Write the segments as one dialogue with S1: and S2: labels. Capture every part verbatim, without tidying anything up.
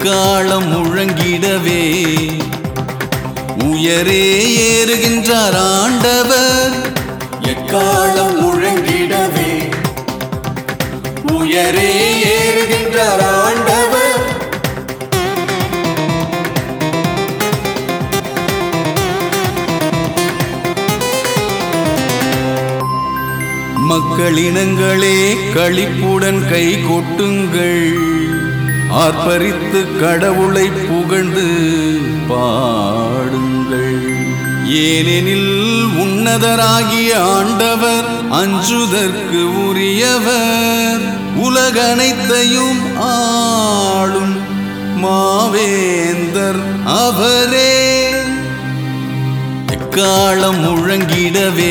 S1: எக்காலம் முழங்கிடவே உயரே ஏறுகின்றார் ஆண்டவர்.
S2: எக்காலம் முழங்கிடவே உயரே ஏறுகின்றார் ஆண்டவர்.
S1: மக்களினங்களே களிப்புடன் கை கொட்டுங்கள், ஆர்ப்பரித்து கடவுளை புகழ்ந்து பாடுங்கள். ஏனெனில் உன்னதராகிய ஆண்டவர் அஞ்சுதற்கு உரியவர், உலகனைத்தையும் ஆளும் மாவேந்தர் அவரே. எக்காலம் முழங்கிடவே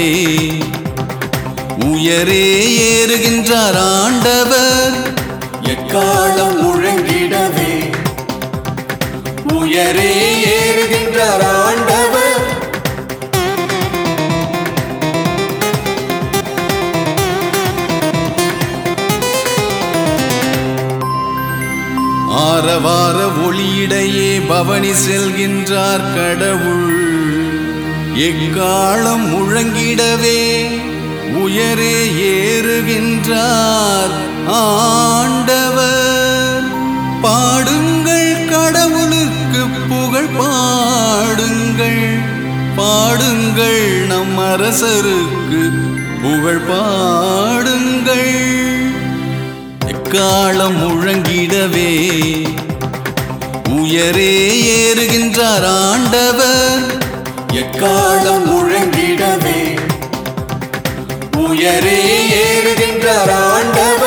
S1: உயரே ஏறுகின்றார் ஆண்டவர்.
S2: எக்காலம் முழங்கிடவே உயரே ஏறுகின்றார் ஆண்டவர்.
S1: ஆரவார ஒளியிடையே பவனி செல்கின்றார் கடவுள். எக்காலம் முழங்கிடவே உயரே ஏறுகின்றார் ஆண்டவர். பாடுங்கள், கடவுளுக்கு புகழ் பாடுங்கள், பாடுங்கள் நம் அரசருக்கு புகழ் பாடுங்கள். எக்காலம் முழங்கிடவே உயரே ஏறுகின்றார் ஆண்டவர்.
S2: எக்காலம் முழங்கிடவே உயரே ஏறுகின்றார் ஆண்டவர்.